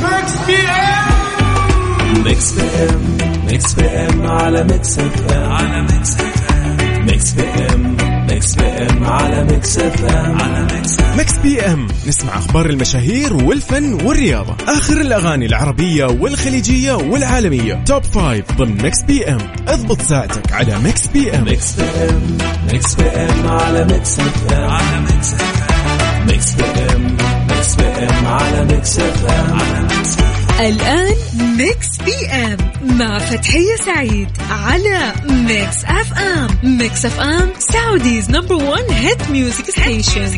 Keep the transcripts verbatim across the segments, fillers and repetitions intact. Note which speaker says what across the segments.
Speaker 1: ميكس بي ام. ميكس بي ام ميكس بي ام على ميكس اف ام على ميكس اف ام. ميكس بي ام ميكس بي ام على ميكس اف ام على ميكس.
Speaker 2: ميكس بي ام نسمع اخبار المشاهير والفن والرياضة، اخر الاغاني العربية والخليجية والعالمية، توب فايف ضمن ميكس بي ام. اضبط ساعتك على ميكس بي ام.
Speaker 1: ميكس بي ام ميكس بي ام على ميكس اف ام على ميكس اف ام. ميكس بي ام ميكس بي ام على ميكس اف ام على ميكس.
Speaker 3: الآن ميكس بي ام مع فتحية سعيد على ميكس اف ام. ميكس اف ام سعوديز نمبر ون هيت ميوزك ستيشن.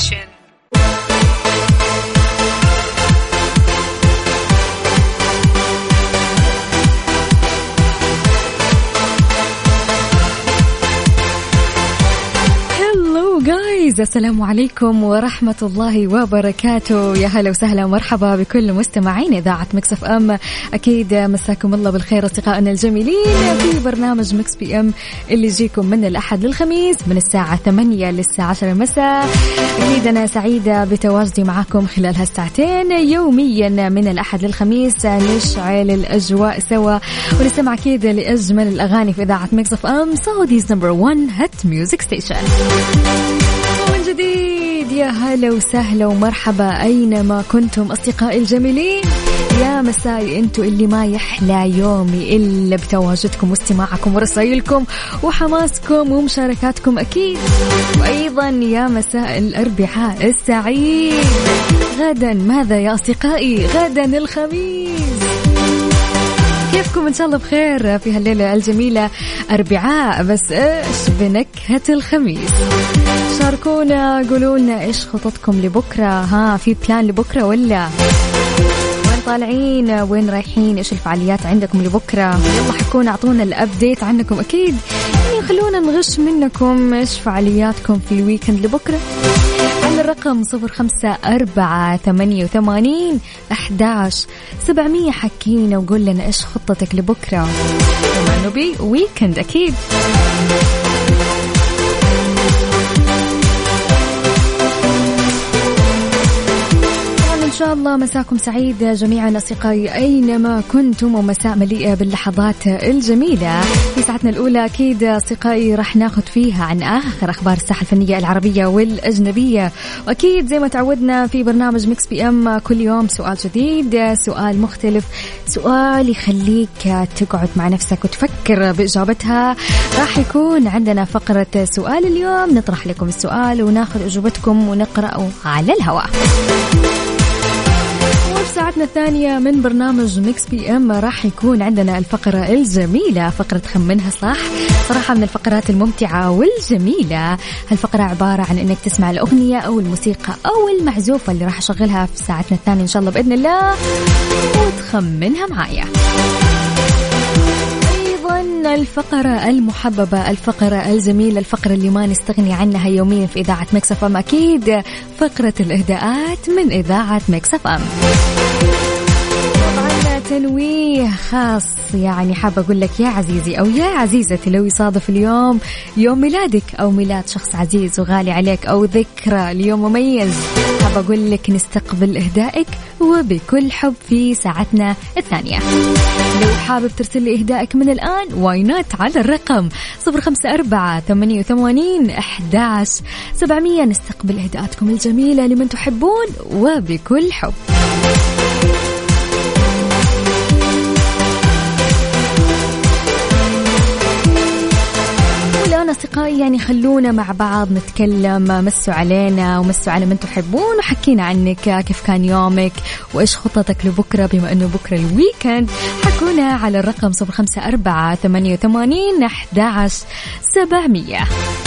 Speaker 3: السلام عليكم ورحمة الله وبركاته. يا هلا وسهلا ومرحبا بكل مستمعين إذاعة ميكس اف ام. أكيد مساكم الله بالخير أصدقائنا الجميلين في برنامج ميكس بي ام اللي يجيكم من الأحد للخميس من الساعة ثمانية للساعة عشرة مساء. أكيد أنا سعيدة بتواجدي معكم خلال هالساعتين يوميا من الأحد للخميس، نشعل الأجواء سوا ونستمع أكيد لأجمل الأغاني في إذاعة ميكس اف ام سعوديز نمبر ون هيت ميوزك ستيشن. من جديد يا هلا وسهلا ومرحبا أينما كنتم أصدقائي الجميلين. يا مساء أنتوا اللي ما يحلى يومي إلا بتواجدكم واستماعكم ورسائلكم وحماسكم ومشاركاتكم أكيد. وأيضا يا مساء الأربعاء السعيد. غدا ماذا يا أصدقائي؟ غدا الخميس. كيفكم؟ إن شاء الله بخير في هالليلة الجميلة. أربعاء بس إيش بنكهة الخميس. شاركونا قولولنا إيش خططكم لبكرة؟ ها في بلان لبكرة ولا وين طالعين؟ وين رايحين؟ إيش الفعاليات عندكم لبكرة؟ يلا حكون أعطونا الأبديت عنكم أكيد، يعني خلونا نغش منكم إيش فعالياتكم في الويكند لبكرة على الرقم صفر خمسة أربعة ثمانية وثمانين أحد عشر سبعمية. حكينا وقول لنا إيش خطتك لبكرة وما نبي ويكند أكيد. إن شاء الله مساكم سعيد جميعا أصدقائي أينما كنتم، ومساء مليئة باللحظات الجميلة. في ساعتنا الأولى أكيد أصدقائي راح ناخد فيها عن آخر أخبار الساحة الفنية العربية والأجنبية، وأكيد زي ما تعودنا في برنامج ميكس بي أم كل يوم سؤال جديد، سؤال مختلف، سؤال يخليك تقعد مع نفسك وتفكر بإجابتها. راح يكون عندنا فقرة سؤال اليوم، نطرح لكم السؤال وناخد إجابتكم ونقرأه على الهواء. ساعتنا الثانية من برنامج ميكس بي ام راح يكون عندنا الفقرة الجميلة، فقرة خمنها صح. صراحة من الفقرات الممتعة والجميلة. هالفقرة عبارة عن انك تسمع الأغنية او الموسيقى او المعزوفة اللي راح اشغلها في ساعتنا الثانية ان شاء الله بإذن الله وتخمنها معايا. الفقرة المحببة، الفقرة الجميلة، الفقرة اللي ما نستغني عنها يوميا في إذاعة ميكس اف ام أكيد، فقرة الإهداءات من إذاعة ميكس اف ام. طبعا تنويه خاص، يعني حابة أقول لك يا عزيزي أو يا عزيزتي لو يصادف اليوم يوم ميلادك أو ميلاد شخص عزيز وغالي عليك أو ذكرى ليوم مميز، حابة أقول لك نستقبل إهدائك وبكل حب في ساعتنا الثانية. لو حابب ترسل لي إهدائك من الآن واينات على الرقم صفر خمسة أربعة ثمانية وثمانين أحد عشر سبعمية. نستقبل إهداءاتكم الجميلة لمن تحبون وبكل حب. أصدقائي يعني خلونا مع بعض نتكلم، مسوا علينا ومسوا على من تحبون وحكينا عنك، كيف كان يومك وإيش خطتك لبكرة بما أنه بكرة الويكند. حكونا على الرقم صفر خمسة أربعة ثمانية وثمانين أحد عشر سبعمية.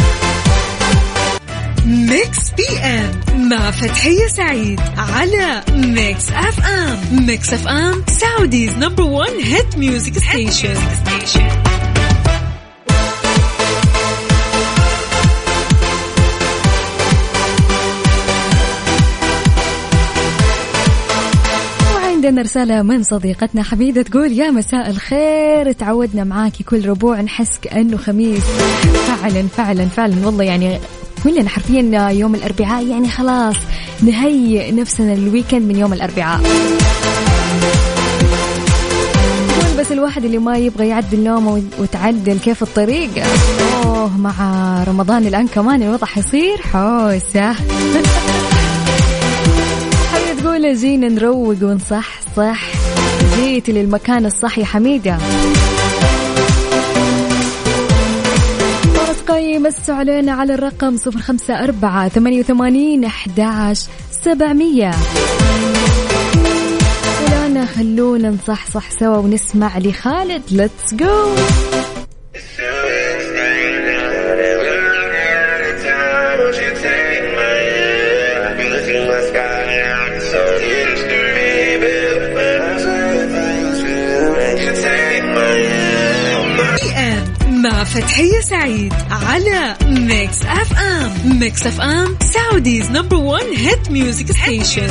Speaker 3: ميكس بي ام مع فتحية سعيد على ميكس اف ام. ميكس اف ام سعوديز نمبر ون هيت ميوزك ستيشن.
Speaker 4: عندنا رسالة من صديقتنا حميدة تقول يا مساء الخير، تعودنا معاكي كل ربوع نحس كأنه خميس. فعلا فعلا فعلا والله، يعني كلنا حرفيا يوم الأربعاء يعني خلاص نهيئ نفسنا للويكند من يوم الأربعاء.
Speaker 3: بس الواحد اللي ما يبغى يعدل نومه وتعدل كيف الطريق، أوه مع رمضان الآن كمان الوضع حيصير حوسة. حميدة تقول جينا نروق ونصح صح، جيت للمكان الصح يا حميدة. فرصقي مسوا علينا على الرقم صفر خمسة أربعة ثمانية وثمانين أحد عشر سبعمية. خلونا نصحصح سوا ونسمع لخالد ليتس جو.
Speaker 5: مع فتحية سعيد على ميكس اف ام. ميكس اف ام سعوديز نمبر وان هيت ميوزك ستيشن.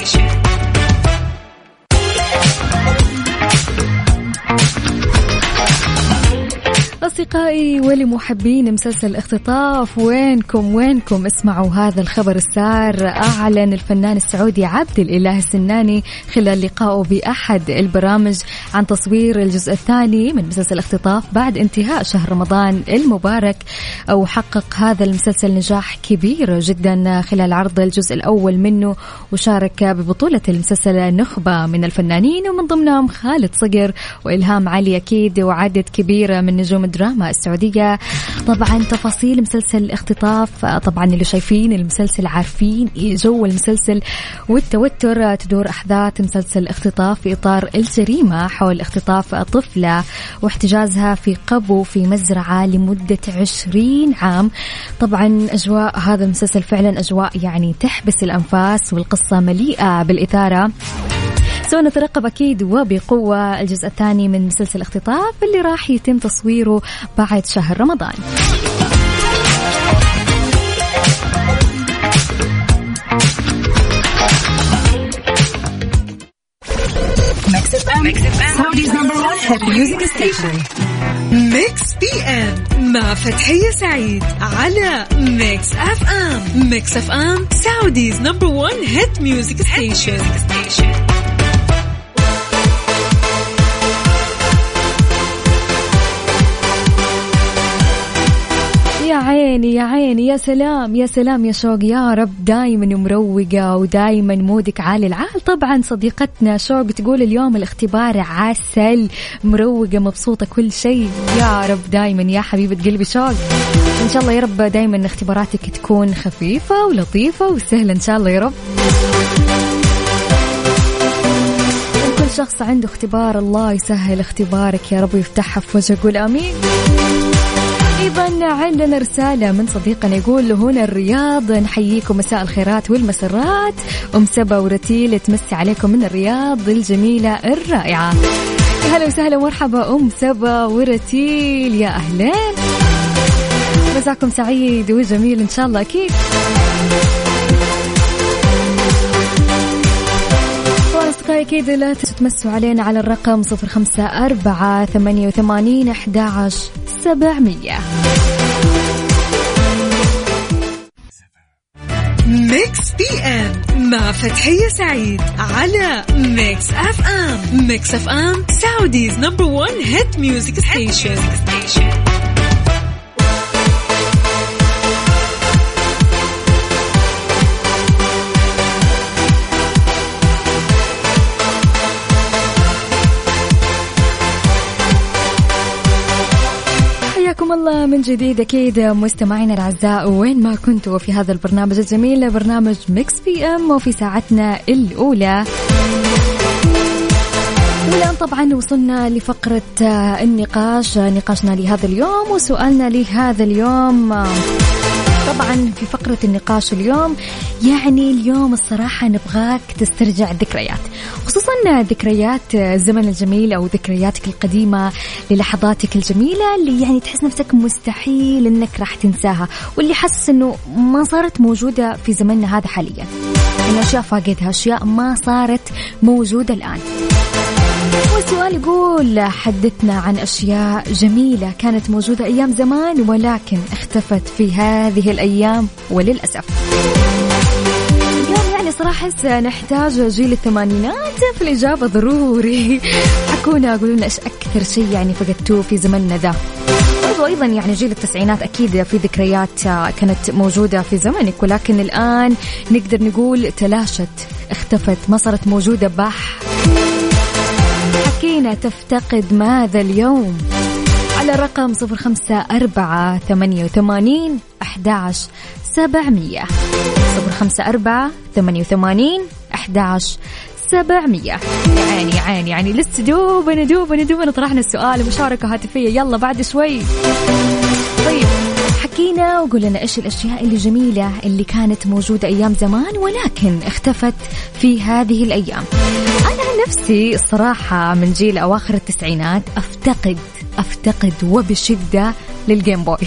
Speaker 3: أصدقائي ولمحبين مسلسل اختطاف، وينكم وينكم اسمعوا هذا الخبر السار. أعلن الفنان السعودي عبد الإله السناني خلال لقائه بأحد البرامج عن تصوير الجزء الثاني من مسلسل اختطاف بعد انتهاء شهر رمضان المبارك. وحقق هذا المسلسل نجاح كبير جدا خلال عرض الجزء الأول منه، وشارك ببطولة المسلسل نخبة من الفنانين ومن ضمنهم خالد صقر وإلهام علي أكيد وعدد كبيرة من نجوم الدراما السعودية. طبعا تفاصيل مسلسل الاختطاف، طبعا اللي شايفين المسلسل عارفين جو المسلسل والتوتر. تدور أحداث مسلسل الاختطاف في إطار الجريمة حول اختطاف طفلة واحتجازها في قبو في مزرعة لمدة عشرين عام. طبعا أجواء هذا المسلسل فعلا أجواء يعني تحبس الأنفاس، والقصة مليئة بالإثارة. سوف نترقب أكيد وبقوة الجزء الثاني من مسلسل اختطاف اللي راح يتم تصويره بعد شهر رمضان.
Speaker 5: ميكس بي ام مع فتحية سعيد على ميكس اف ام. ميكس اف ام سعوديز نمبر وان هيت ميوزك ستيشن.
Speaker 3: يا عيني يا عيني يا سلام يا سلام يا شوق، يا رب دايما مروقة ودايما مودك عالي العال. طبعا صديقتنا شوق تقول اليوم الاختبار عسل، مروقة مبسوطة كل شيء. يا رب دايما يا حبيبة قلبي شوق، إن شاء الله يا رب دايما اختباراتك تكون خفيفة ولطيفة وسهلة إن شاء الله يا رب. كل شخص عنده اختبار الله يسهل اختبارك يا رب ويفتحها في وجهك، قول آمين. أيضا عندنا رسالة من صديقنا يقول هنا الرياض، نحييكم مساء الخيرات والمسرات. أم سبا ورتيل تمسي عليكم من الرياض الجميلة الرائعة. يا هلا وسهلا ومرحبا أم سبا ورتيل، يا أهلين، مساكم سعيد وجميل إن شاء الله أكيد. أصدقائي أكيد لا تتمسوا علينا على الرقم صفر خمسة أربعة ثمانية وثمانين أحد عشر سبعمية.
Speaker 5: ميكس بي ام مع فتحية سعيد على ميكس اف ام. ميكس اف ام سعوديز نمبر وان هيت ميوزك ستيشن.
Speaker 3: حياكم الله من جديد أكيد مستمعينا الأعزاء وين ما كنتوا في هذا البرنامج الجميل، برنامج ميكس بي ام، وفي ساعتنا الأولى. والآن طبعا وصلنا لفقرة النقاش، نقاشنا لهذا اليوم وسؤالنا لهذا اليوم. طبعا في فقرة النقاش اليوم يعني اليوم الصراحة نبغاك تسترجع الذكريات، خصوصا ذكريات الزمن الجميل أو ذكرياتك القديمة للحظاتك الجميلة اللي يعني تحس نفسك مستحيل أنك راح تنساها، واللي حس أنه ما صارت موجودة في زمننا هذا حاليا، أن أشياء فاقدها، أشياء ما صارت موجودة الآن. والسؤال يقول حدثنا عن أشياء جميلة كانت موجودة أيام زمان ولكن اختفت في هذه الأيام وللأسف. اليوم يعني صراحة أحس نحتاج جيل الثمانينات في الإجابة ضروري. حكونا قولوا لنا إيش أكثر شيء يعني فقدتوه في زمننا ذا. وأيضا يعني جيل التسعينات أكيد في ذكريات كانت موجودة في زمنك، ولكن الآن نقدر نقول تلاشت، اختفت، ما صارت موجودة. بح حكينا تفتقد ماذا اليوم على رقم صفر خمسة أربعة ثمانية وثمانين أحداش سبعمية، صفر خمسة أربعة ثمانية وثمانين أحداش سبعمية. يعني يعني يعني لسه دوبنا دوبنا دوبنا طرحنا السؤال، مشاركة هاتفية يلا بعد شوي. طيب حكينا وقلنا إيش الأشياء اللي جميلة اللي كانت موجودة أيام زمان ولكن اختفت في هذه الأيام. أنا عن نفسي الصراحة من جيل أواخر التسعينات أفتقد أفتقد وبشدة للجيم بوي.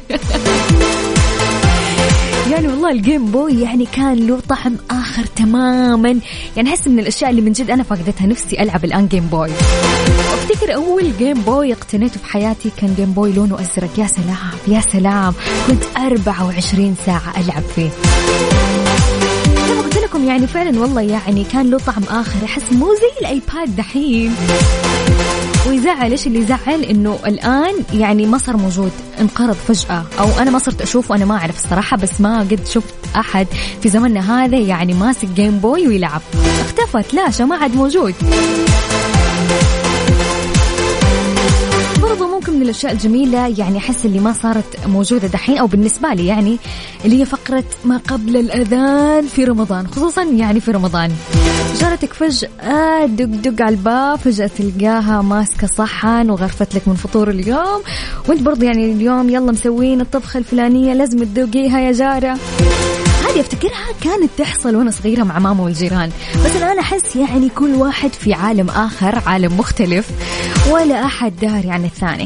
Speaker 3: يعني والله الجيم بوي يعني كان له طعم آخر تماما. يعني أحس من الأشياء اللي من جد أنا فقدتها، نفسي ألعب الآن جيم بوي. أفتكر أول جيم بوي اقتنيته في حياتي كان جيم بوي لونه أزرق. يا سلام يا سلام، كنت أربعة وعشرين ساعة ألعب فيه. كما قلت لكم يعني فعلا والله يعني كان له طعم آخر. أحس مو زي الآيباد دحين. ويزعل إيش اللي يزعل إنه الآن يعني ما صار موجود، انقرض فجأة، أو أنا ما صرت أشوفه. أنا ما أعرف الصراحة، بس ما قد شفت أحد في زمننا هذا يعني ماسك جيم بوي ويلعب. اختفت، لا ما عاد موجود. برضو ممكن من الأشياء الجميلة يعني أحس اللي ما صارت موجودة دحين أو بالنسبة لي يعني اللي هي فقرة ما قبل الأذان في رمضان، خصوصا يعني في رمضان. جارتك فجأة دق دق على الباب، فجأة تلقاها ماسكة صحن وغرفت لك من فطور اليوم، وانت برضو يعني اليوم يلا مسوين الطبخة الفلانية لازم تذوقيها يا جارة. هذه افتكرها كانت تحصل وانا صغيرة مع ماما والجيران، بس الآن أحس يعني كل واحد في عالم آخر، عالم مختلف، ولا أحد داري عن الثاني.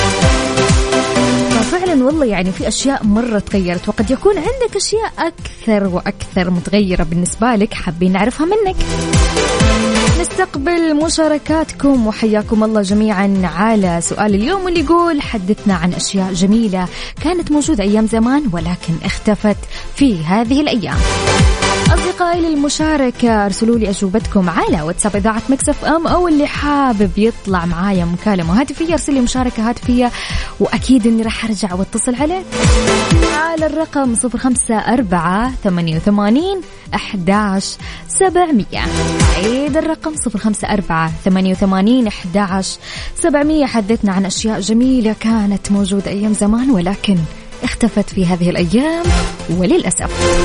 Speaker 3: ففعلا والله يعني في أشياء مرة تغيرت، وقد يكون عندك أشياء أكثر وأكثر متغيرة بالنسبة لك حابين نعرفها منك. نستقبل مشاركاتكم وحياكم الله جميعا على سؤال اليوم اللي يقول حدثنا عن أشياء جميلة كانت موجودة أيام زمان ولكن اختفت في هذه الأيام. أصدقائي للمشاركة ارسلوا لي أجوبتكم على واتساب إذاعة ميكس اف ام، أو اللي حابب يطلع معايا مكالمة هاتفية ارسل لي مشاركة هاتفية وأكيد إني راح أرجع واتصل عليه على الرقم صفر خمسة أربعة ثمانية وثمانين أحداش سبعمية. عيد الرقم صفر خمسة أربعة ثمانية وثمانين أحداش سبعمية. حدثنا عن أشياء جميلة كانت موجودة أيام زمان ولكن اختفت في هذه الأيام وللأسف.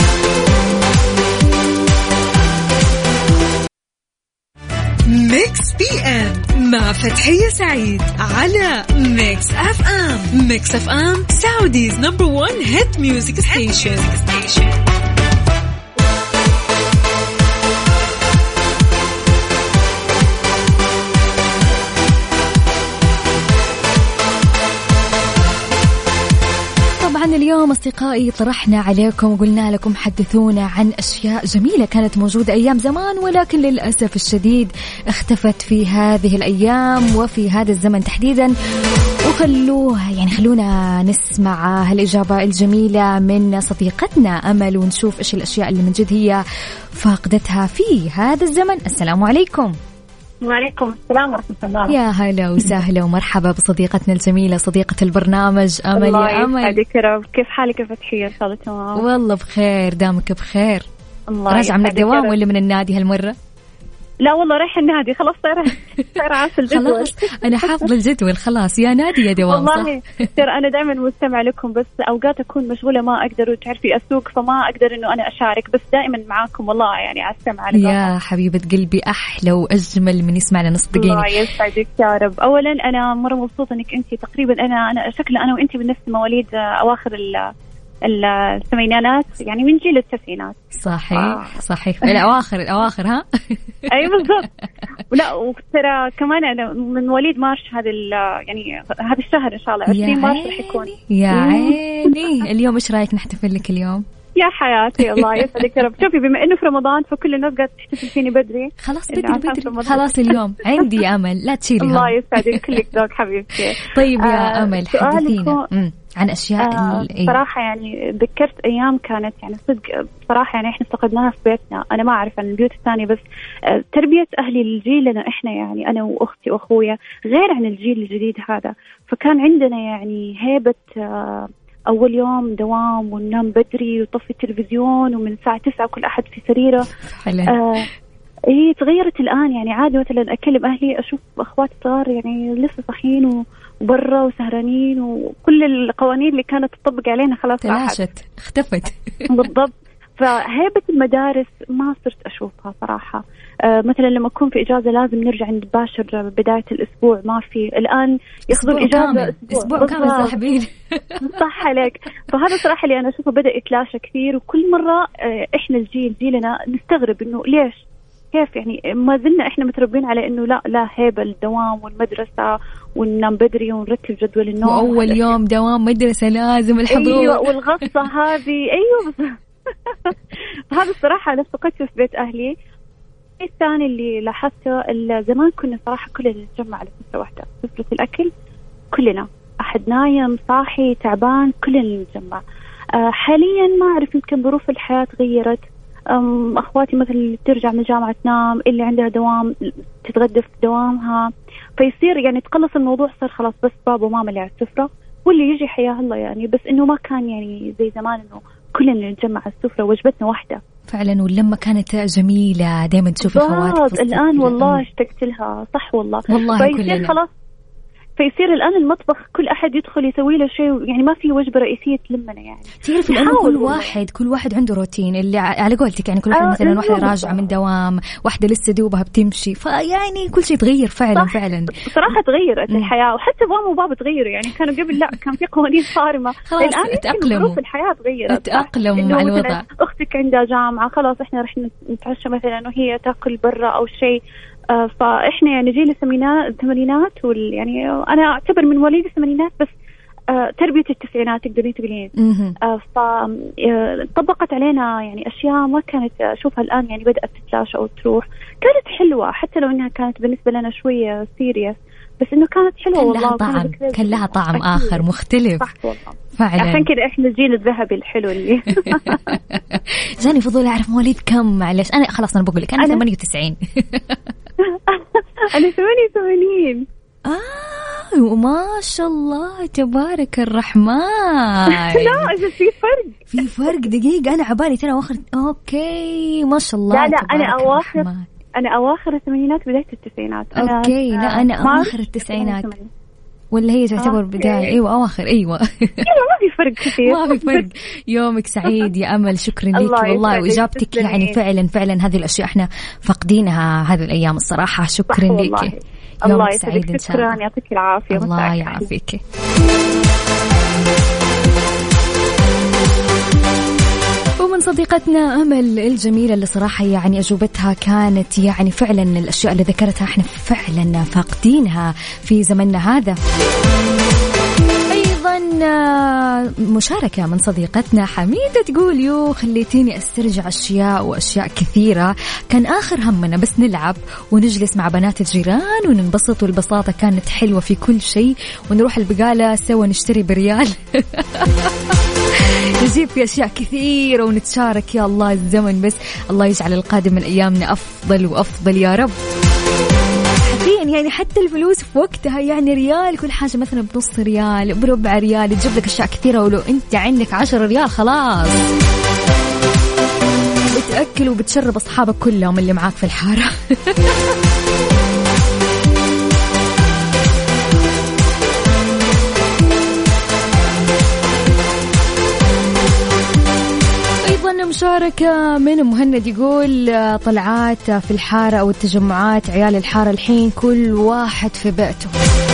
Speaker 5: ميكس بي ام مع فتحية سعيد على ميكس اف ام. ميكس اف ام سعوديز نمبر ون هيت ميوزك ستيشن.
Speaker 3: اليوم أصدقائي طرحنا عليكم وقلنا لكم حدثونا عن أشياء جميلة كانت موجودة أيام زمان ولكن للأسف الشديد اختفت في هذه الأيام وفي هذا الزمن تحديدا. وخلوها يعني خلونا نسمع هالإجابة الجميلة من صديقتنا أمل ونشوف إيش الأشياء اللي من جد هي فاقدتها في هذا الزمن. السلام عليكم.
Speaker 6: وعليكم السلام ورحمة الله.
Speaker 3: يا هلا وسهلا ومرحبا بصديقتنا الجميلة صديقة البرنامج أمل. يا أمل
Speaker 6: كيف حالك يا فتحية؟ إن شاء الله تمام.
Speaker 3: والله بخير، دامك بخير.
Speaker 6: الله
Speaker 3: راجعة من الدوام ولا من النادي هالمرة؟
Speaker 6: لا والله رايح النادي خلاص، صار صار عارف الجدول.
Speaker 3: خلاص أنا حافظ الجدول خلاص، يا نادي يا دوام.
Speaker 6: والله ترى أنا دائما مستمع لكم بس أوقات أكون مشغولة ما أقدر وتعرفي أسوق فما أقدر إنه أنا أشارك، بس دائما معاكم والله يعني أستمع لكم.
Speaker 3: يا حبيبة قلبي أحلى وأجمل من يسمعنا نصدقيني.
Speaker 6: الله يسعدك يا رب. أولا أنا مرة مبسوطة إنك أنتي تقريبا أنا أنا شكله أنا وأنتي بنفس مواليد أواخر ال الثمانينات يعني من جيل التسعينات.
Speaker 3: صحيح آه. صحيح الأواخر الأواخر ها.
Speaker 6: أي بالضبط. ولا وترى كمان أنا من مواليد مارش هذا يعني هذا الشهر إن شاء الله عشرين مارش راح يكون.
Speaker 3: يا عيني اليوم إيش رأيك نحتفل لك اليوم؟
Speaker 6: يا حياتي الله يسعدك يا رب. شوفي بما إنه في رمضان فكل الناس قاعدة تحتفل فيني بدري.
Speaker 3: خلاص بدري بدري خلاص اليوم عندي يا أمل لا تشيلي.
Speaker 6: الله يسعدك كلك ذوق حبيبتي.
Speaker 3: طيب يا أمل حدثينا عن أشياء
Speaker 6: آه صراحة يعني ذكرت أيام كانت يعني صدق صراحة يعني إحنا افتقدناها في بيتنا. أنا ما أعرف عن البيوت الثانية، بس آه تربية أهلي لجيلنا إحنا يعني أنا وأختي وأخويا غير عن الجيل الجديد هذا. فكان عندنا يعني هيبة آه أول يوم دوام وننام بدري وطفي التلفزيون ومن الساعة تسعة كل أحد في سريره. آه هي تغيرت الآن. يعني عادي مثلا أكلم أهلي أشوف أخواتي صغار يعني لسه صحيين وبرا وسهرانين، وكل القوانين اللي كانت تطبق علينا خلاص
Speaker 3: تلاشت اختفت.
Speaker 6: بالضبط. فهيبة المدارس ما صرت أشوفها صراحة. آه مثلا لما أكون في إجازة لازم نرجع نباشر بداية الأسبوع، ما في الآن ياخذون إجازة
Speaker 3: كامل. أسبوع كامل صاحبين.
Speaker 6: صح عليك. فهذا صراحة اللي أنا أشوفه بدأ يتلاشى كثير، وكل مرة آه إحنا الجيل جيلنا نستغرب إنه ليش كيف يعني ما زلنا إحنا متربين على إنه لا لا هيبة الدوام والمدرسة وننام بدري ونرتب جدول النوم،
Speaker 3: وأول يوم دوام مدرسة لازم الحضور.
Speaker 6: أيوة والغصة هذه. أيوة بس هذا الصراحة أنا افتقدته في بيت أهلي. الثاني اللي لاحظته زمان كنا صراحة كلنا نتجمع على سفرة واحدة، سفرة الأكل كلنا، أحد نايم صاحي تعبان كلنا نتجمع. أه حاليا ما أعرف يمكن ظروف الحياة تغيرت. أخواتي مثل اللي ترجع من الجامعة تنام، اللي عندها دوام تتغدى في دوامها، فيصير يعني تقلص الموضوع. صار خلاص بس بابا وماما اللي على السفرة واللي يجي حياه الله يعني. بس إنه ما كان يعني زي زمان إنه كلنا نتجمع على السفرة وجبتنا واحدة
Speaker 3: فعلا. ولما كانت جميلة دائما تشوفي خواتك.
Speaker 6: الآن والله اشتقت لها. صح والله.
Speaker 3: والله
Speaker 6: كلنا خلاص. فيصير الآن المطبخ كل أحد يدخل يسوي له شيء، يعني ما في وجبة رئيسية تلمنا يعني.
Speaker 3: تعرف الآن كل واحد كل واحد عنده روتين اللي على قولتك يعني كل واحد آه مثلا واحدة راجعة من دوام، واحدة لسه دوبها بتمشي، فيعني كل شيء تغير فعلا.
Speaker 6: صح.
Speaker 3: فعلا
Speaker 6: صراحة تغيرت الحياة، وحتى ماما وبابا تغيروا. يعني كانوا قبل لا كان في قوانين صارمة، الآن
Speaker 3: تأقلموا.
Speaker 6: الحياة تغيرت،
Speaker 3: تأقلموا مع الوضع.
Speaker 6: أختك عندها جامعة خلاص إحنا رح نتعشى مثلا وهي تأكل برا أو شيء. آه فإحنا يعني جيل الثمانينات وال يعني أنا أعتبر من مواليد الثمانينات، بس آه تربية التسعينات تقدرين تقولين. آه فطبقت علينا يعني أشياء ما كانت أشوفها الآن يعني بدأت تتلاشى أو تروح. كانت حلوة حتى لو إنها كانت بالنسبة لنا شوية سيريس، بس إنه كانت حلوة والله.
Speaker 3: طعم كان لها طعم أكيد. آخر مختلف.
Speaker 6: صح والله
Speaker 3: فعلا.
Speaker 6: عشان كده إحنا الجيل الذهبي الحلو اللي
Speaker 3: جاني فضول أعرف مواليد كم. معلش أنا خلاص أنا بقول لك أنا ثمانية وتسعين.
Speaker 6: أنا ثمانية وثمانين.
Speaker 3: آه وما شاء الله تبارك الرحمن.
Speaker 6: لا إذا في فرق
Speaker 3: في فرق دقيقة. أنا عبالي ترى أواخر. أوكي ما شاء الله.
Speaker 6: لا لا أنا أواخر الرحمن. أنا أواخر الثمانينات بداية التسعينات.
Speaker 3: أوكي لا أنا أواخر التسعينات ولا هي تعتبر بداية. أيوة أواخر. أيوة
Speaker 6: ما في فرق كثير.
Speaker 3: ما في فرق. يومك سعيد يا أمل. شكرا لك والله وإجابتك يعني فعلا فعلا هذه الأشياء إحنا فقدينها هذه الأيام الصراحة. شكرا لك.
Speaker 6: الله يسعدك. شكرا يعطيك العافية.
Speaker 3: الله يعافيك. ومن صديقتنا أمل الجميلة اللي صراحة يعني أجوبتها كانت يعني فعلا الأشياء اللي ذكرتها احنا فعلا فاقدينها في زمننا هذا. أيضا مشاركة من صديقتنا حميدة تقول يو خليتيني أسترجع أشياء وأشياء كثيرة كان آخر همنا بس نلعب ونجلس مع بنات الجيران وننبسط، والبساطة كانت حلوة في كل شيء، ونروح البقالة سوا نشتري بريال. نجيب في أشياء كثيرة ونتشارك. يا الله الزمن، بس الله يجعل القادم من أيامنا أفضل وأفضل يا رب. حقيقا يعني حتى الفلوس في وقتها يعني ريال كل حاجة مثلا بنص ريال بربع ريال تجيب لك أشياء كثيرة، ولو أنت عندك عشر ريال خلاص بتأكل وبتشرب أصحابك كلهم اللي معاك في الحارة. مشاركة من مهند يقول طلعات في الحارة أو التجمعات عيال الحارة الحين كل واحد في بيته.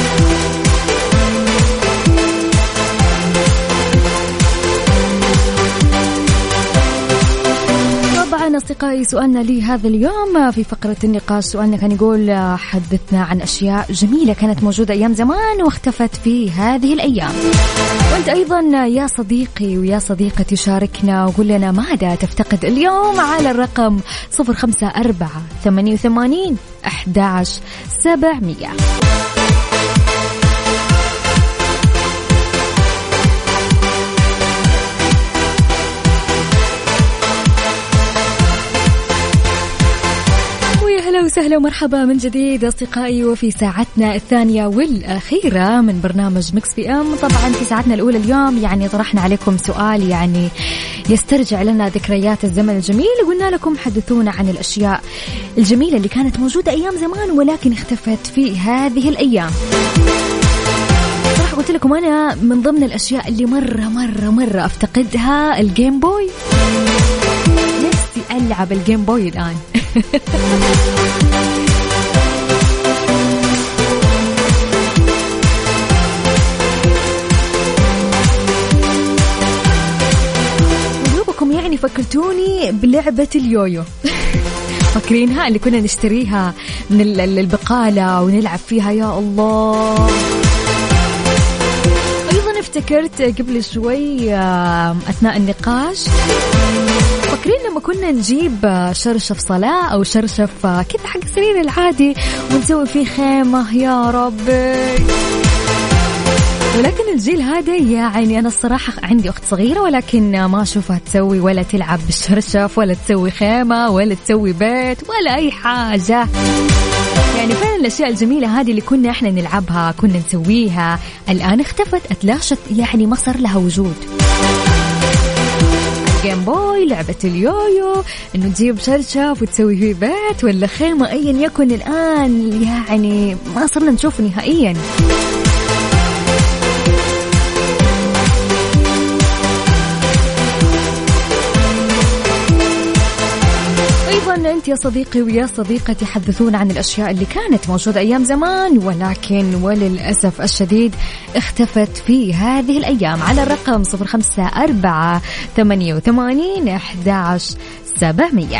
Speaker 3: طبعا أصدقائي سؤالنا لي هذا اليوم في فقرة النقاش سؤالنا كان يقول حدثنا عن أشياء جميلة كانت موجودة أيام زمان واختفت في هذه الأيام. وأنت أيضا يا صديقي ويا صديقتي شاركنا وقول لنا ماذا تفتقد اليوم على الرقم صفر خمسة أربعة ثمانية وثمانين أحد عشر سبعمية. وسهلا ومرحبا من جديد أصدقائي، وفي ساعتنا الثانية والأخيرة من برنامج مكس بي أم. طبعا في ساعتنا الأولى اليوم يعني طرحنا عليكم سؤال يعني يسترجع لنا ذكريات الزمن الجميل، وقلنا لكم حدثونا عن الأشياء الجميلة اللي كانت موجودة أيام زمان ولكن اختفت في هذه الأيام. صراحة قلت لكم أنا من ضمن الأشياء اللي مرة مرة مرة أفتقدها الجيم بوي. نفسي ألعب الجيم بوي الآن. ودوبكم يعني فكرتوني بلعبة اليويو. فاكرينها اللي كنا نشتريها من البقالة ونلعب فيها؟ يا الله. أيضا افتكرت قبل شوي أثناء النقاش، فاكرين لما كنا نجيب شرشف صلاة أو شرشف كذا حق السرير العادي ونسوي فيه خيمة؟ يا ربي. ولكن الجيل هذا يعني أنا الصراحة عندي أخت صغيرة ولكن ما أشوفها تسوي ولا تلعب بالشرشف ولا تسوي خيمة ولا تسوي بيت ولا أي حاجة. يعني فعلا الأشياء الجميلة هذه اللي كنا إحنا نلعبها كنا نسويها الآن اختفت، أتلاشت، يعني ما صار لها وجود. جيم بوي، لعبة اليويو، إنه تجيب شرشف وتسوي فيه بيت ولا خيمة أيا يكن، الآن يعني ما صرنا نشوف نهائيا. أيضا أنت يا صديقي ويا صديقتي حدثونا عن الأشياء اللي كانت موجودة أيام زمان ولكن وللأسف الشديد اختفت في هذه الأيام على الرقم صفر خمسة أربعة ثمانية وثمانين أحد عشر سبعمية.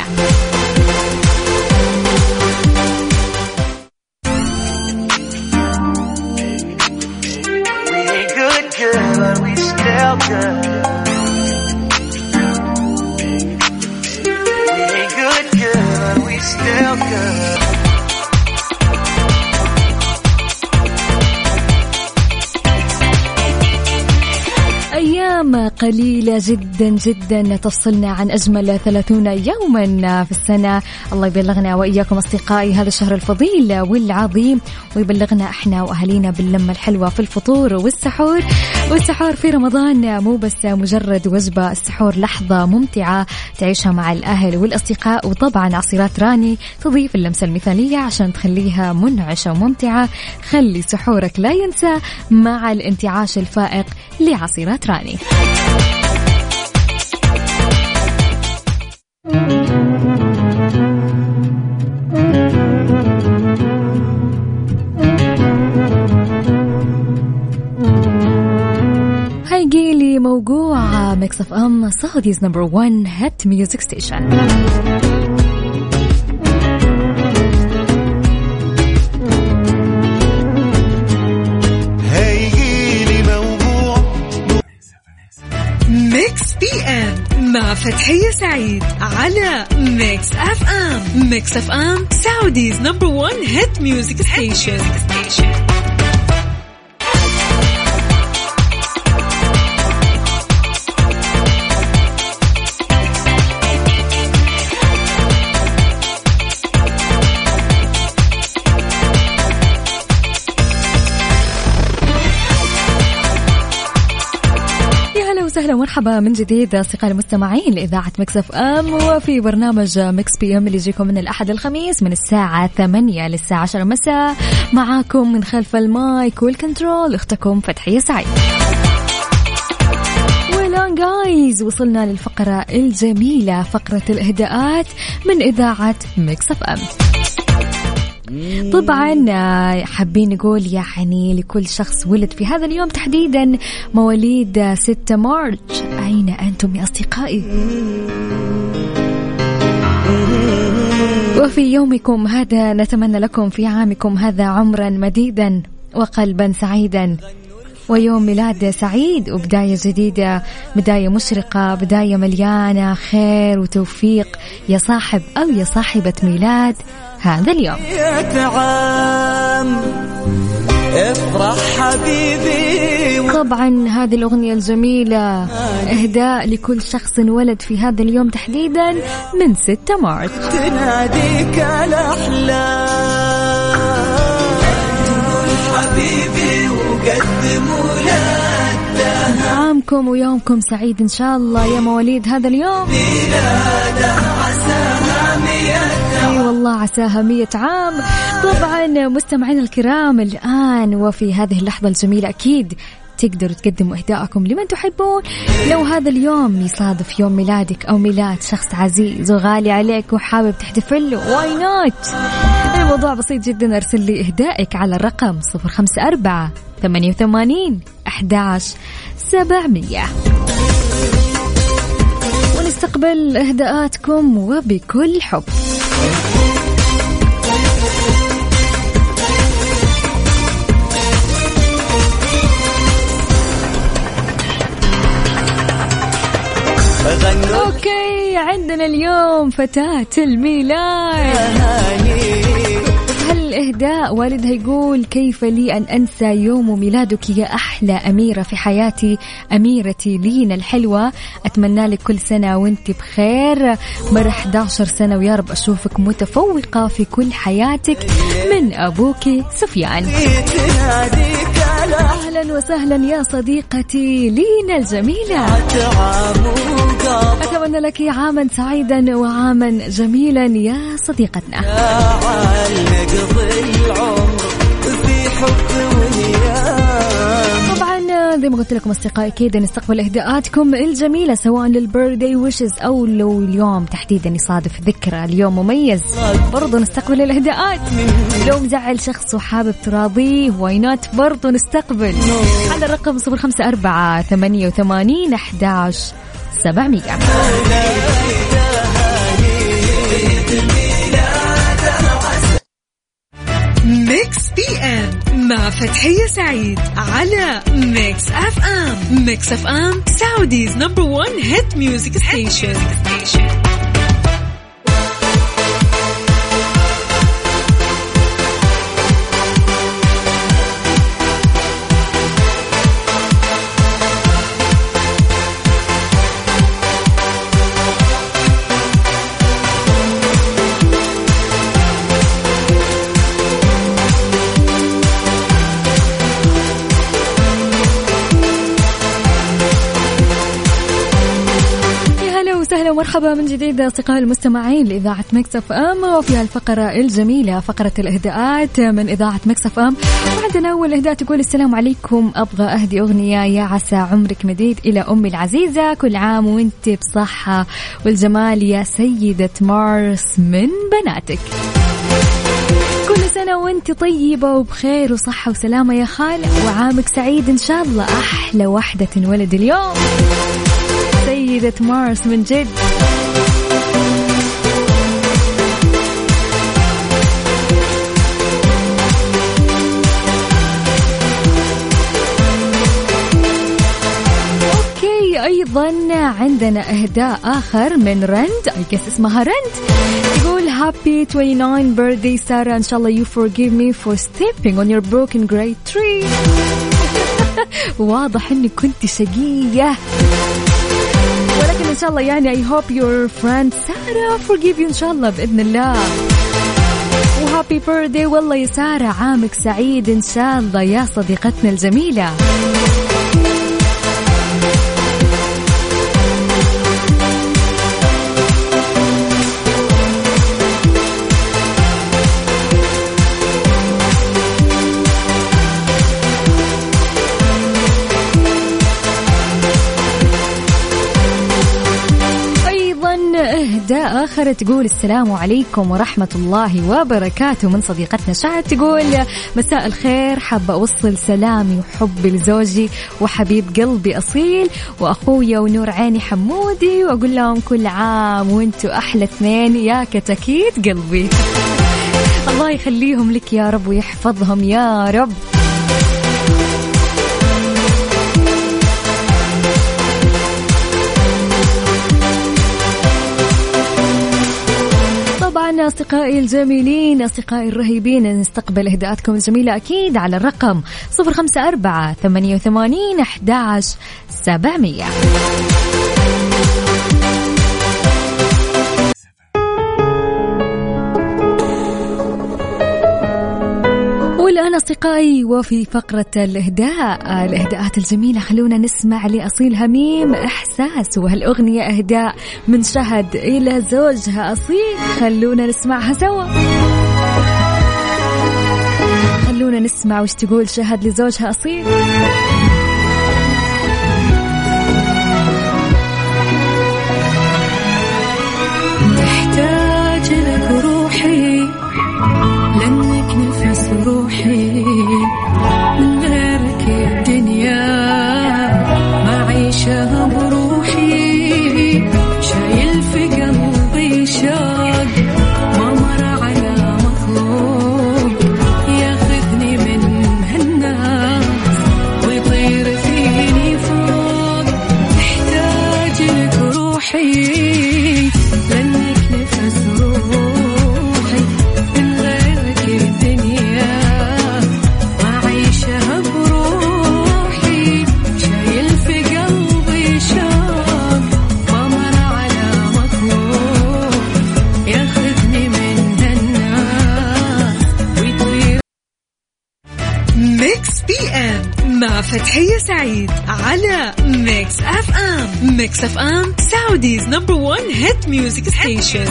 Speaker 3: أيام قليلة جدا جدا تفصلنا عن أجمل ثلاثون يوما في السنة. الله يبلغنا وإياكم أصدقائي هذا الشهر الفضيل والعظيم، ويبلغنا إحنا وأهلينا باللمة الحلوة في الفطور والسحور. والسحور في رمضان مو بس مجرد وجبة، السحور لحظة ممتعة تعيشها مع الأهل والأصدقاء، وطبعا عصيرات راني تضيف اللمسة المثالية عشان تخليها منعشة وممتعة. خلي سحورك لا ينسى مع الانتعاش الفائق لعصيرات راني. هيجيلي موقوع ميكس اف ام سعوديز نمبر وان هيت ميوزك ستيشن.
Speaker 5: ميكس بي ام مع فتحية سعيد على ميكس اف ام. ميكس اف ام سعوديز نمبر وان هيت ميوزك ستيشن.
Speaker 3: أهلا ومرحبا من جديد أصدقائي المستمعين لإذاعة ميكس اف ام، وفي برنامج ميكس بي ام اللي يجيكم من الأحد الخميس من الساعة ثمانية للساعة عشرة مساء. معاكم من خلف المايك والكنترول أختكم فتحية سعيد. والآن جايز وصلنا للفقرة الجميلة، فقرة الإهداءات من إذاعة ميكس اف ام. طبعا حابين نقول يعني لكل شخص ولد في هذا اليوم تحديدا مواليد ستة مارس، أين أنتم يا أصدقائي؟ وفي يومكم هذا نتمنى لكم في عامكم هذا عمرا مديدا وقلبا سعيدا ويوم ميلاد سعيد وبداية جديدة، بداية مشرقة، بداية مليانة خير وتوفيق يا صاحب أو يا صاحبة ميلاد هذا اليوم.
Speaker 1: عام افرح حبيبي.
Speaker 3: طبعا هذه الأغنية الجميلة إهداء لكل شخص ولد في هذا اليوم تحديدا من ستة مارس.
Speaker 1: تناديك الأحلام تقول حبيبي وقدم ولادها.
Speaker 3: عامكم ويومكم سعيد إن شاء الله يا مواليد هذا اليوم. اي والله عساها مية عام. طبعا مستمعينا الكرام الآن وفي هذه اللحظة الجميلة أكيد تقدروا تقدموا إهداءكم لمن تحبون. لو هذا اليوم يصادف يوم ميلادك أو ميلاد شخص عزيز وغالي عليك وحابب تحتفل له واي نوت. الموضوع بسيط جدا، ارسل لي إهدائك على الرقم صفر خمسة أربعة ثمانية وثمانين أحد عشر سبعمية ونستقبل إهداءاتكم وبكل حب. اوكي عندنا اليوم فتاة الميلاد. هالإهداء والدها يقول كيف لي أن أنسى يوم ميلادك يا أحلى أميرة في حياتي، أميرتي لينا الحلوة، أتمنى لك كل سنة وانت بخير، مر إحدى عشرة سنة ويا رب أشوفك متفوقة في كل حياتك، من أبوك سفيان. أهلا وسهلا يا صديقتي لينا الجميلة، أتمنى لك عاما سعيدا وعاما جميلا يا صديقتنا. طبعا زي ما قلت لكم أصدقائي كده نستقبل إهداءاتكم الجميلة سواء للبيرثدي ويشز أو لو اليوم تحديدا يصادف ذكرى اليوم مميز برضو نستقبل الإهداءات. لو مزعل شخص وحابب تراضيه واي نوت برضو نستقبل على الرقم صفر خمسة أربعة ثمانية وثمانين أحد عشر سبعمية.
Speaker 5: ميكس بي ام مع فتحية سعيد على ميكس اف ام. ميكس اف ام سعوديز نمبر ون هيت ميوزك ستيشن.
Speaker 3: مرحبا من جديد أصدقائي المستمعين لإذاعة ميكس اف ام، وفي الفقرة الجميلة فقرة الإهداءات من إذاعة ميكس اف ام. وعندنا أول إهداء تقول السلام عليكم، أبغى أهدي أغنية يا عسى عمرك مديد إلى أمي العزيزة، كل عام وانت بصحة والجمال يا سيدة مارس من بناتك، كل سنة وانت طيبة وبخير وصحة وسلامة يا خالة، وعامك سعيد إن شاء الله، أحلى وحدة ولد اليوم سيدة مارس من جد. اوكي ايضا عندنا اهداء اخر من رند، اي جس اسمها رند، يقول happy twenty-ninth birthday سارة، ان شاء الله you forgive me for stepping on your broken great tree. واضح انك كنت شقية، ولكن إن شاء الله يعني I hope your friend سارة forgive you إن شاء الله بإذن الله. وهابي بيرثدي والله يا سارة، عامك سعيد إن شاء الله يا صديقتنا الجميلة. إهداء آخر تقول السلام عليكم ورحمة الله وبركاته من صديقتنا شعر، تقول مساء الخير، حابة أوصل سلامي وحبي لزوجي وحبيب قلبي أصيل وأخويا ونور عيني حمودي، وأقول لهم كل عام وانتوا أحلى اثنين يا كتاكيت قلبي. الله يخليهم لك يا رب ويحفظهم يا رب. إذا أصدقائي الجميلين أصدقائي الرهيبين نستقبل إهداءاتكم الجميلة أكيد على الرقم صفر خمسة أربعة ثمانية وثمانين أحد عشر سبعمية. والآن أصدقائي وفي فقرة الإهداء الإهداءات الجميلة خلونا نسمع لأصيل هميم إحساس، وهالأغنية إهداء من شهد إلى زوجها أصيل، خلونا نسمعها سوا. خلونا نسمع وش تقول شهد لزوجها أصيل.
Speaker 7: تحتاج لك روحي لأنك نفس روحي، من غيرك الدنيا ما عيشها بروحي، شايل في قلبي شوق ما مر على مخلوق، ياخذني من هالناس ويطير فيني فوق. تحتاج لك روحي لأنك نفس روحي، من غيرك الدنيا ما عيشها بروحي، شايل في قلبي شوق ما مر على مخلوق، ياخذني من هالناس ويطير.
Speaker 5: ميكس بي ام مع فتحية سعيد على ميكس اف ام. ميكس اف ام سعوديز نمبر ون هيت ميوزك ستيشن.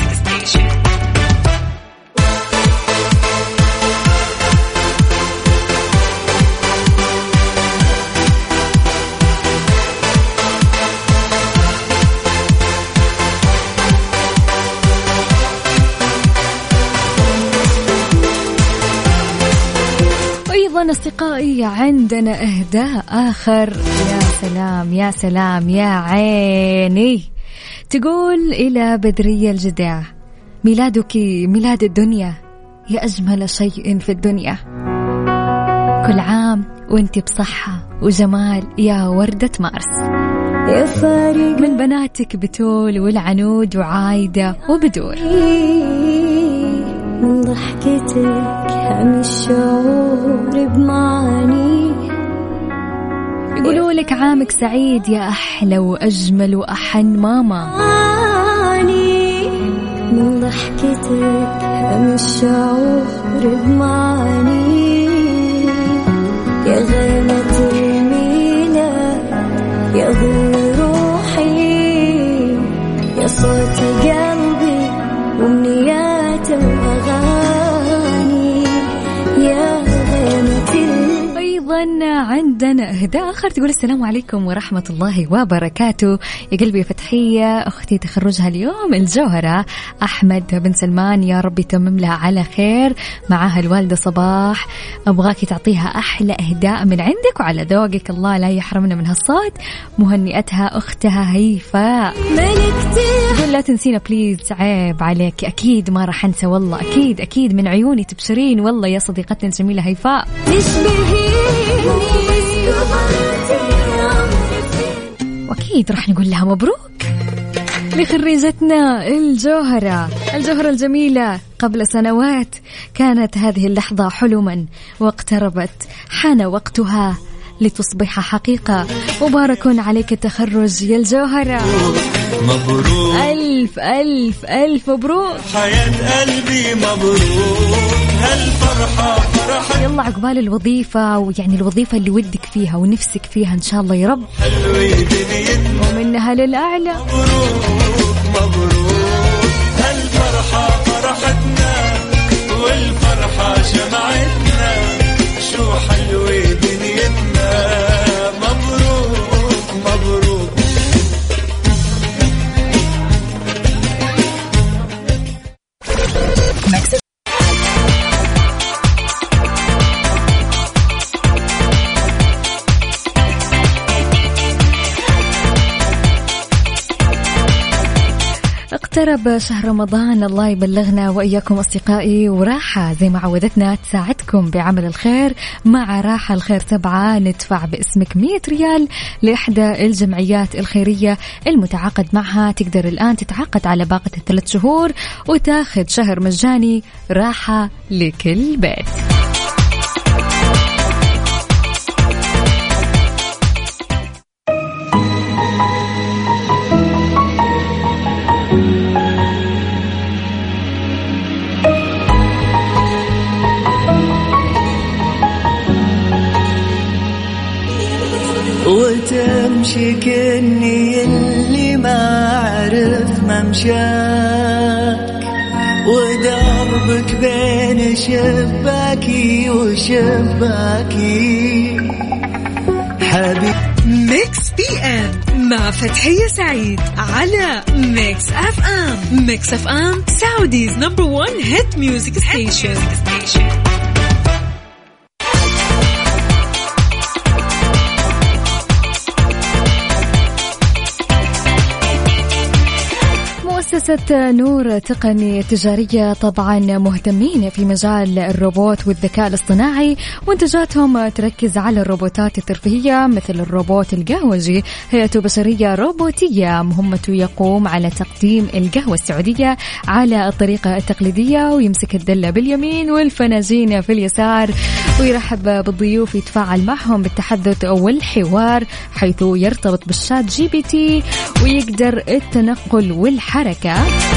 Speaker 3: أيضا أصدقائي عندنا إهداء آخر. يا سلام يا سلام يا عيني. تقول إلى بدرية الجدع ميلادك ميلاد الدنيا يا أجمل شيء في الدنيا، كل عام وانت بصحة وجمال يا وردة مارس. يا فارق من بناتك بتول والعنود وعايدة وبدور،
Speaker 8: من ضحكتك هم الشعور بمعاني.
Speaker 3: يقولوا لك عامك سعيد يا أحلى وأجمل وأحن ماما.
Speaker 8: من ضحكتك هم الشعور بمعاني، يا غيمة الميلة يا ظل روحي، يا صوت قلبي وأمنيات وأغاني، يا غيمة.
Speaker 3: أيضا عندنا إهداء آخر. تقول السلام عليكم ورحمة الله وبركاته يا قلبي فتحية، أختي تخرجها اليوم الجوهرة أحمد بن سلمان، يا رب يتمم لها على خير، معها الوالدة صباح، أبغاكي تعطيها أحلى إهداء من عندك وعلى ذوقك، الله لا يحرمنا من هالصوت. مهنئتها أختها هيفاء. تقول لا تنسينا بليز، عيب عليك، أكيد ما راح أنسى والله، أكيد أكيد من عيوني تبشرين والله يا صديقتنا الجميلة هيفاء. وأكيد راح نقول لها مبروك لخريجتنا الجوهرة الجوهرة الجميلة. قبل سنوات كانت هذه اللحظة حلما واقتربت، حان وقتها لتصبح حقيقة. مبارك عليك التخرج يا الجوهرة،
Speaker 1: مبروك
Speaker 3: ألف ألف ألف مبروك
Speaker 1: حياة قلبي، مبروك هالفرحة فرحة.
Speaker 3: يلا عقبال الوظيفة، ويعني الوظيفة اللي ودك فيها ونفسك فيها إن شاء الله يا رب، ومنها للأعلى.
Speaker 1: مبروك مبروك هالفرحة فرحتنا، والفرحة جمعتنا، شو حلوة دنيتنا. مبروك مبروك.
Speaker 3: اقترب شهر رمضان، الله يبلغنا وإياكم أصدقائي. وراحة زي ما عودتنا تساعدكم بعمل الخير. مع راحة الخير سبعة ندفع باسمك مية ريال لإحدى الجمعيات الخيرية المتعاقد معها. تقدر الآن تتعاقد على باقة الثلاث شهور وتاخذ شهر مجاني راحة لكل بيت.
Speaker 9: وتمشي كني اللي ما عرف ممشاك، ودربك بين شباكي وشباكي حبيب.
Speaker 5: ميكس بي ام مع فتحية سعيد على ميكس اف ام. ميكس اف ام سعوديز نمبر ون هيت ميوزك ستيشن.
Speaker 3: مؤسسة نور تقني تجارية طبعا مهتمين في مجال الروبوت والذكاء الاصطناعي، وانتاجاتهم تركز على الروبوتات الترفيهية مثل الروبوت القهوجي. هيئة بشرية روبوتية مهمته يقوم على تقديم القهوة السعودية على الطريقة التقليدية، ويمسك الدلة باليمين والفناجين في اليسار، ويرحب بالضيوف، يتفاعل معهم بالتحدث والحوار حيث يرتبط بالشات جي بي تي ويقدر التنقل والحركة.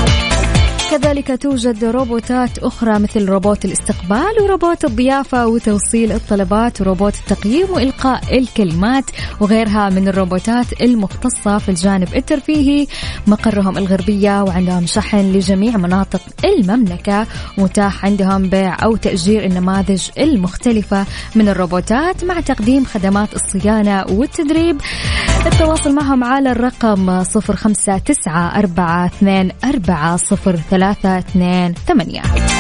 Speaker 3: كذلك توجد روبوتات أخرى مثل روبوت الاستقبال وروبوت الضيافة وتوصيل الطلبات وروبوت التقييم وإلقاء الكلمات وغيرها من الروبوتات المختصة في الجانب الترفيهي. مقرهم الغربية وعندهم شحن لجميع مناطق المملكة، متاح عندهم بيع أو تأجير النماذج المختلفة من الروبوتات مع تقديم خدمات الصيانة والتدريب. التواصل معهم على الرقم صفر خمسة تسعة أربعة اثنين أربعة صفر ثلاثة اثنين ثمانية.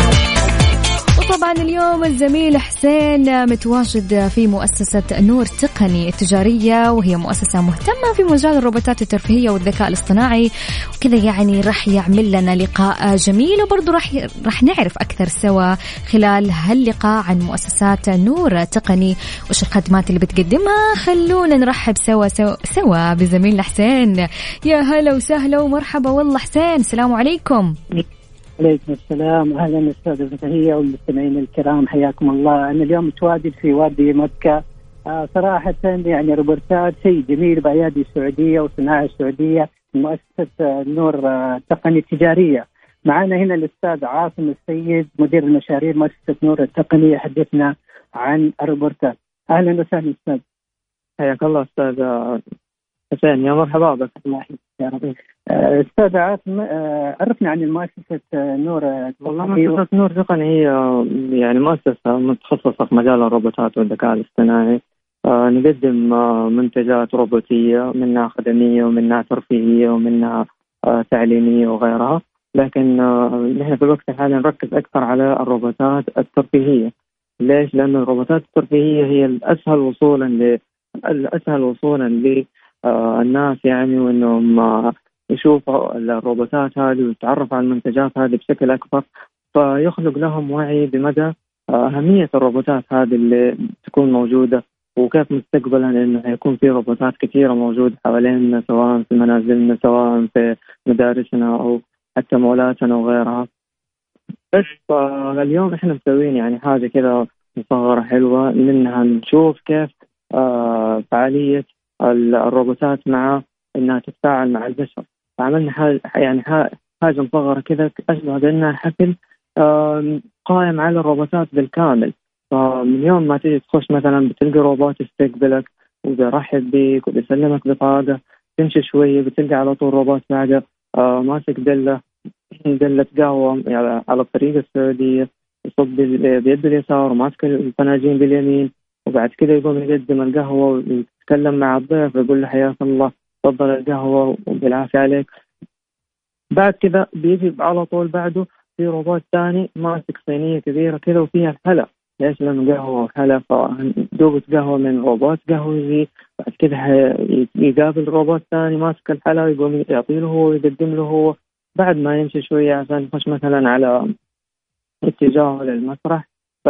Speaker 3: وطبعا اليوم الزميل حسين متواجد في مؤسسة نور تقني التجارية، وهي مؤسسة مهتمة في مجال الروبوتات الترفيهية والذكاء الاصطناعي وكذا، يعني رح يعمل لنا لقاء جميل، وبرضه رح رح نعرف أكثر سوا خلال هاللقاء عن مؤسسات نور تقني وش الخدمات اللي بتقدمها. خلونا نرحب سوا سوا, سوا بزميلنا حسين. يا هلا وسهلا ومرحبا. والله حسين السلام عليكم.
Speaker 10: عليكم السلام وأهلا أستاذة فتحية والمستمعين الكرام، حياكم الله. أنا اليوم متواجد في وادي مكة. آه صراحة يعني روبوتات شيء جميل بأيادي السعودية وصناعة السعودية. مؤسسة نور آه تقني التجارية. معنا هنا الأستاذ عاصم السيد مدير المشاريع مؤسسة نور التقني يحدثنا عن الروبوتات. أهلا وسهلا أستاذ.
Speaker 11: حياك الله أستاذ حسين. يا مرحبا بك.
Speaker 10: يا رب. أستاذ عاصم عرفنا عن المؤسسة نور.
Speaker 11: والله مؤسسة نور تقني هي يعني مؤسسة متخصصة في مجال الروبوتات والذكاء الاصطناعي. نقدم منتجات روبوتية منها خدمية ومنها ترفيهية ومنها تعليمية وغيرها، لكن نحن في الوقت الحالي نركز أكثر على الروبوتات الترفيهية. ليش؟ لأن الروبوتات الترفيهية هي الأسهل وصولا ل الأسهل وصولا للناس يعني، وإنهم يشوفوا الروبوتات هذه ويتعرفوا على المنتجات هذه بشكل أكبر، فيخلق لهم وعي بمدى أهمية الروبوتات هذه اللي تكون موجودة وكيف مستقبلا إنه هيكون في روبوتات كثيرة موجودة حوالينا، سواء في منازلنا سواء في مدارسنا أو حتى مولاتنا وغيرها. بس اليوم إحنا مسوين يعني حاجة كذا مصغرة حلوة منها نشوف كيف آه فعالية الروبوتات مع إنها تتفاعل مع البشر. فعملنا حاجة يعني حاجة مصغرة كذا أشبه بأنها حفل آه قائم على الروبوتات بالكامل. فمن يوم ما تيجي تخش مثلا بتلقى روبوت يستقبلك وبيرحب بيك وبيسلمك بطاقة، تمشي شوية بتلقى على طول روبوت بعده آه ماسك دلة دلة قهوة يعني على الطريقة السعودية، يصب بيد اليسار وماسك الفناجين باليمين، وبعد كده يقوم يقدم القهوة ويتكلم مع الضيف ويقول له حياك الله تفضل القهوة وبالعافية عليك. بعد كده بيجي على طول بعده في روبوت ثاني ماسك صينية كبيرة كده وفيها الحلا. ليش؟ لأنه قهوة وحلا، فدوبة قهوة من روبوت قهوجي. بعد كده يقابل روبوت ثاني ماسك الحلا ويقوم يعطيه له هو ويقدم له هو. بعد ما يمشي شوية عشان يخش مثلا على اتجاهه للمسرح،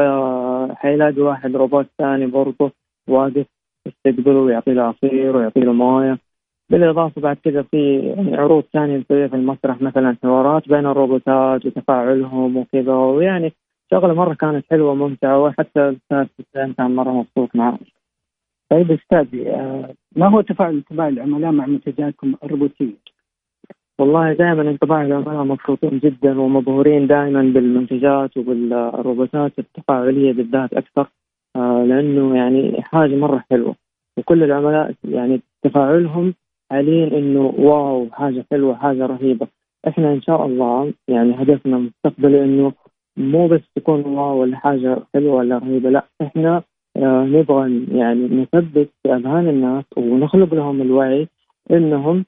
Speaker 11: فحيلاقي واحد روبوت ثاني برضه واقف يستقبله ويعطي له عصير ويعطي له مويه. بالإضافة بعد كده في يعني عروض ثانية نسويها في المسرح، مثلا حوارات بين الروبوتات وتفاعلهم وكذا، ويعني شغلة مرة كانت حلوة وممتعة، وحتى الأستاذ حسين كان مرة مبسوط معه.
Speaker 10: طيب أستاذي، ما هو تفاعل انطباع العملاء مع منتجاتكم الروبوتية؟
Speaker 11: والله دائما انطباع العملاء مبسوطين جدا ومبهورين دائما بالمنتجات وبالروبوتات التفاعلية بالذات أكثر، لأنه يعني حاجة مرة حلوة، وكل العملاء يعني تفاعلهم حاليا إنه واو حاجة حلوة حاجة رهيبة. إحنا إن شاء الله يعني هدفنا مستقبلي إنه مو بس تكون واو ولا حاجة حلوة ولا رهيبة، لا إحنا آه نبغى يعني نثبت في أذهان الناس ونخلق لهم الوعي إنهم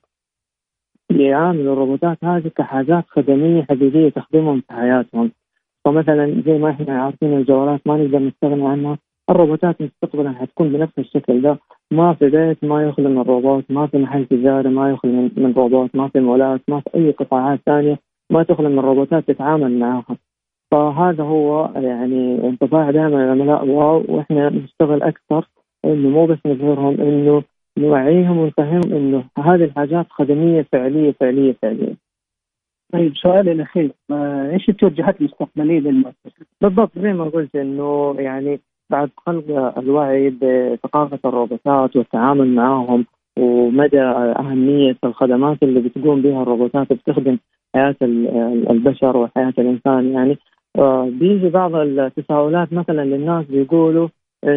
Speaker 11: يعاملوا الروبوتات هذه كحاجات خدمية حقيقية تخدمهم في حياتهم. فمثلا زي ما إحنا عارفين الجوالات ما نقدر نستغنى عنها، الروبوتات مستقبلا حتكون بنفس الشكل ده. ما في بيت ما يخلو من روبوت، ما في محل تجاري ما يخلو من, من روبوت، ما في مولات، ما في أي قطاعات ثانية ما تخلو من روبوتات تتعامل معها. فهذا هو يعني انطباع دائما العملاء واو، وإحنا نشتغل أكثر إنه مو بس نظهرهم، إنه نوعيهم ونفهمهم إنه هذه الحاجات خدمية فعلية فعلية فعلية.
Speaker 10: طيب سؤالي الأخير، إيش التوجهات المستقبلية للمؤسسة؟
Speaker 11: بالضبط زي ما قلت إنه يعني بعد خلق الوعي بثقافة الروبوتات والتعامل معهم ومدى أهمية الخدمات اللي بتقوم بها الروبوتات بتخدم حياة البشر وحياة الإنسان، يعني بيجي بعض التساؤلات مثلا للناس بيقولوا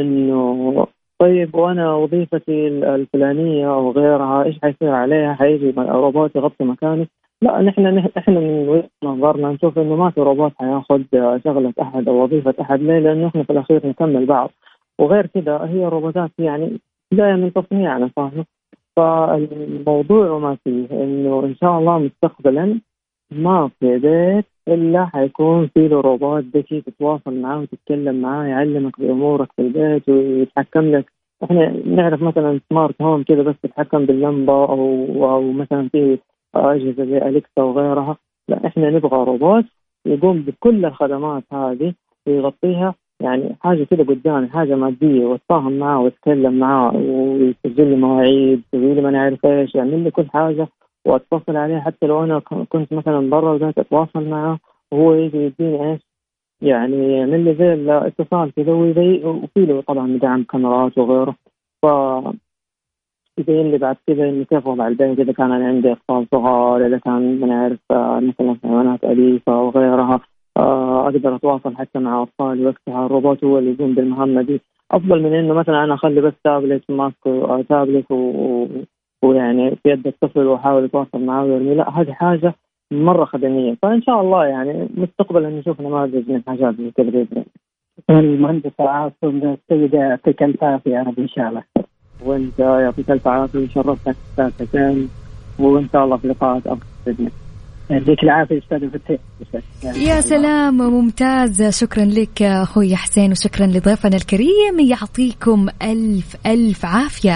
Speaker 11: إنه طيب وأنا وظيفتي الفلانية أو غيرها إيش حيصير عليها؟ حيجي روبوت يغطي مكاني؟ لا، نحن نحن من وجهة نظرنا نشوف إنه ما في روبوت حياخذ شغلة أحد أو وظيفة أحد. ليه؟ لأنه إحنا في الأخير نكمل بعض، وغير كده هي الروبوتات يعني جاية من تصنيعنا صحيح. فالموضوع ما فيه إنه إن شاء الله مستقبلا ما في بيت إلا حيكون فيه له روبوت ذكي تتواصل معاه وتتكلم معاه، يعلمك بأمورك في البيت ويتحكم لك. إحنا نعرف مثلا سمارت هوم كده بس تتحكم باللمبة أو أو مثلا فيه أجهزة زي أليكسا وغيرها. لا، إحنا نبغى روبوت يقوم بكل الخدمات هذه ويغطيها، يعني حاجة كده قدامي، حاجة مادية، واتفاهم معه واتكلم معه ويسجل لي مواعيد، يسوي لي ما نعرف إيش، يعمل يعني لي كل حاجة وأتصل عليه. حتى لو أنا كنت مثلا برا وجات أتواصل معه وهو يجي يديني إيش يعني يعمل لي زي الاتصال كده، وفي له طبعا دعم كاميرات وغيره. ف يبين لي بعد كذا إنه كيف وضع البيت إذا كان أنا عندي أطفال صغار، إذا كان ما نعرف مثلا حيوانات أليفة وغيرها، أقدر أتواصل حتى مع أطفالي وقتها. الروبوت هو اللي يقوم بالمهمة دي، أفضل من إنه مثلا أنا أخلي بس تابلت ماسك تابلت و... ويعني في يد الطفل وأحاول أتواصل معه ويرمي. لا، هذه حاجة مرة خدمية. فإن شاء الله يعني مستقبلا نشوف نماذج من حاجات زي كذا بإذن
Speaker 10: الله. المهندس عاصم السيدة يعطيك ألف عافية يا رب إن شاء الله.
Speaker 11: وانت يعطيك الف عافيه وشرفتك ساعتين، وان شاء الله في لقاءات افضل.
Speaker 10: يديك العافيه استاذ فتحي.
Speaker 3: يا سلام، ممتاز. شكرا لك اخوي حسين، وشكرا لضيفنا الكريم. يعطيكم الف الف عافيه.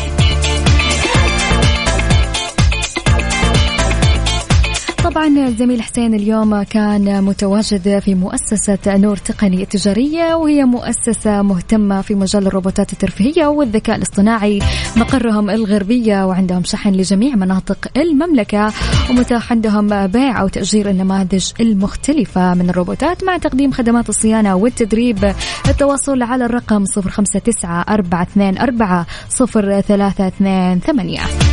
Speaker 3: طبعا الزميل حسين اليوم كان متواجد في مؤسسة نور تقني التجارية، وهي مؤسسة مهتمة في مجال الروبوتات الترفيهية والذكاء الاصطناعي. مقرهم الغربية وعندهم شحن لجميع مناطق المملكة، ومتاح عندهم بيع أو تأجير النماذج المختلفة من الروبوتات مع تقديم خدمات الصيانة والتدريب. التواصل على الرقم صفر خمسة تسعة أربعة اثنين أربعة صفر ثلاثة اثنين ثمانية.